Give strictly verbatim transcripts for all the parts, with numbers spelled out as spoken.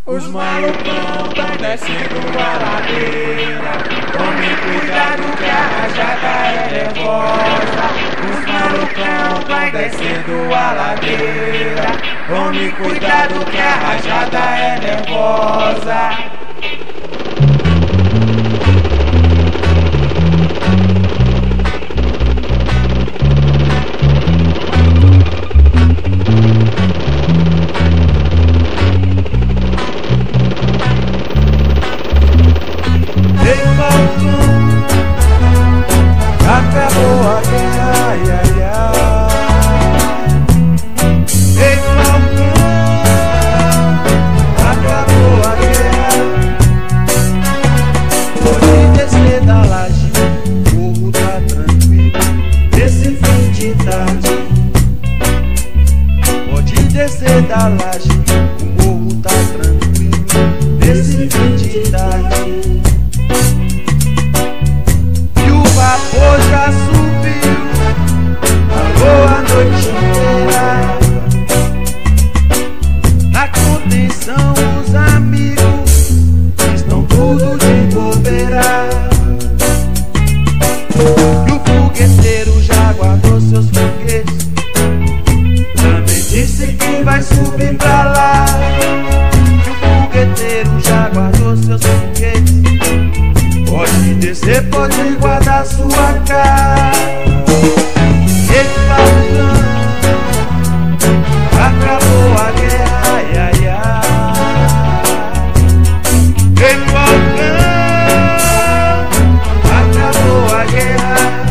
Os malucão tão descendo a ladeira. Tome cuidado que a rajada é nervosa. Os malucão tão descendo a ladeira. Tome cuidado que a rajada é nervosa. Acabou a guerra, ai, ai, ai. Ei, Falcão, acabou a guerra. Pode descer da laje, o morro tá tranquilo nesse fim de tarde. Pode descer da laje, o morro tá tranquilo nesse fim de tarde. Vapor já subiu, alô a noite inteira. Na contenção os amigos estão tudo de bobeira. E o fogueteiro já guardou seus foguetes, também disse que vai subir pra lá. E o fogueteiro já guardou seus foguetes, pode descer, pode guardar sua cara. Ei, Falcão, acabou a guerra, ai, ai, ai. Ei, Falcão, acabou a guerra.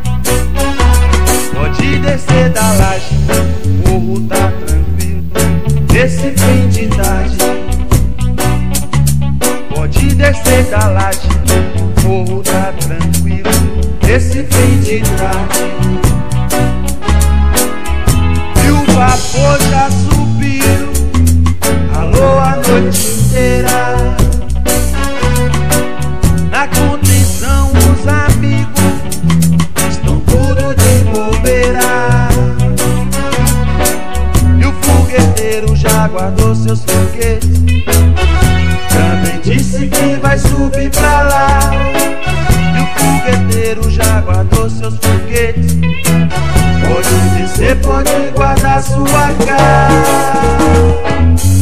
Pode descer da laje, o morro tá tranquilo nesse fim de tarde. Pode descer da laje, o morro tá tranquilo nesse fim de tarde. E o vapor já subiu, alô a noite inteira. Na contenção os amigos estão tudo de bobeira. E o fogueteiro já guardou seus foguetes, também disse que vai subir pra lá. E o fogueteiro já guardou seus foguetes, pode descer, pode guardar sua cara.